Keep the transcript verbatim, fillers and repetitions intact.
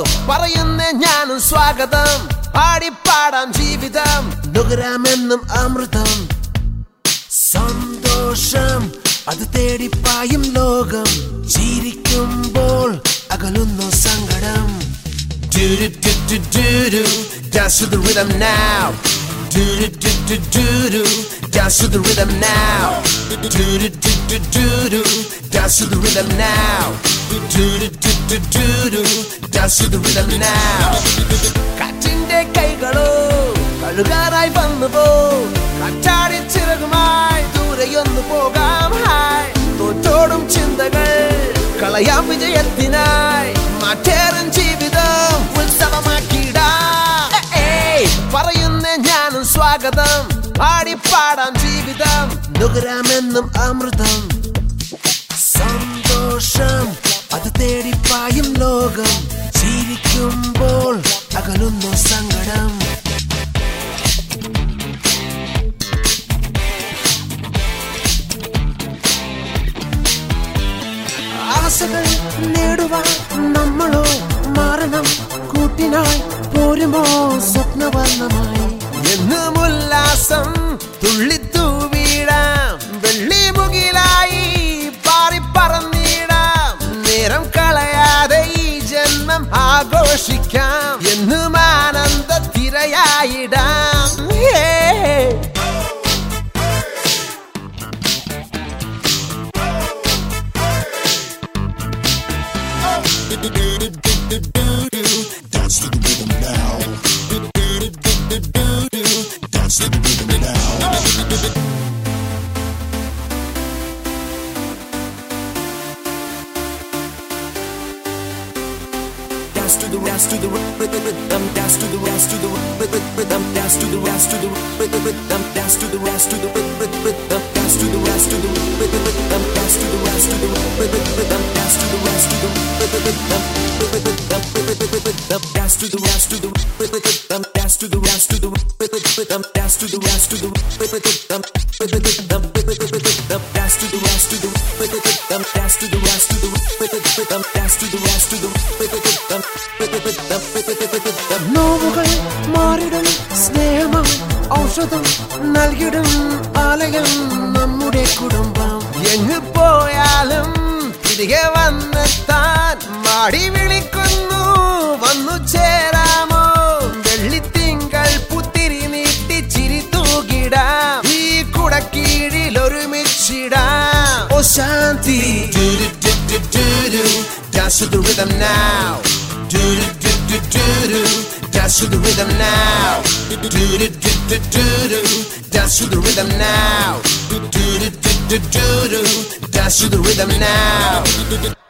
പറയുന്നേ ഞാനും സ്വാഗതം പാടിപ്പാടാം ജീവിതം നുകരാമെന്നും അമൃതം സന്തോഷം അത് തേടിപ്പായും ലോകം ചിരിക്കുമ്പോൾ അകലുന്നു സങ്കടം Do do do do do do, dance to the rhythm now. Do do do do do do, dance to the rhythm now. Do do do do do do, dance to the rhythm now. Do do do do do do, dance to the rhythm now. കാറ്റിന്റെ കൈകളോ കഴുകാറായി വന്നുപോ കാറ്റാടി ചിറകുമായി ദൂരെയൊന്നു പോകാം hi തോറ്റോടും ചിന്തകൾ കളയാം വിജയത്തിനായി മാറ്റേറും ജീവിതം ഉത്സവമാക്കിടാം പറയുന്നേ ഞാനും സ്വാഗതം പാടിപ്പാടാം ജീവിതം നുകരാമെന്നും അമൃതം സന്തോഷം അത് തേടിപ്പായും ലോകം ചിരിക്കുമ്പോൾ അകലുന്നു സങ്കടം ആശകൾ നേടുവാൻ നമ്മളോ മാറണം കൂട്ടിനായി പോരുമോ സ്വപ്നവർണ്ണമായി എന്നും ഉല്ലാസം തുള്ളിത്തൂവിടാം വെള്ളി മുകിലായി പാറിപ്പറന്നിടാം നേരം കളയാതെ ഈ ജന്മം ആഘോഷിക്കാം എന്നും ആനന്ദ തിരയായിടാം Dance to the rhythm now. Dance to the rhythm now. Dance to the dance to the rhythm. Dance to the dance to the rhythm. Dance to the dance to the rhythm. Dance to the dance to the rhythm. Dance to the dance to the rhythm. Dance to the dance to the rhythm. Dance to the dance to the rhythm. Dance to the dance to the rhythm. Dance to the dance to the rhythm. Dance to the dance to the rhythm. Dance to the dance to the rhythm. Dance to the dance to the rhythm. Dance to the dance to the rhythm. നോവുകൾ മാറിടും സ്നേഹം ഔഷധം നൽകിടും ആലയം നമ്മുടെ കുടുംബം എങ്ങ് പോയാലും തിരികെ വന്നെത്താൻ മാടി വിളിക്കുന്നു വന്നു ചേരാമോ വെള്ളിത്തിങ്കൾ പുത്തിരി നീട്ടി ചിരി തൂകിടാം ഈ കുടക്കീഴിൽ ഒരുമിച്ചിടാം ഓ ശാന്തി Dance to the rhythm now. Do do do do do do. Dance to the rhythm now. Do do do do do do. Dance to the rhythm now. Do do do do do do. Dance to the rhythm now.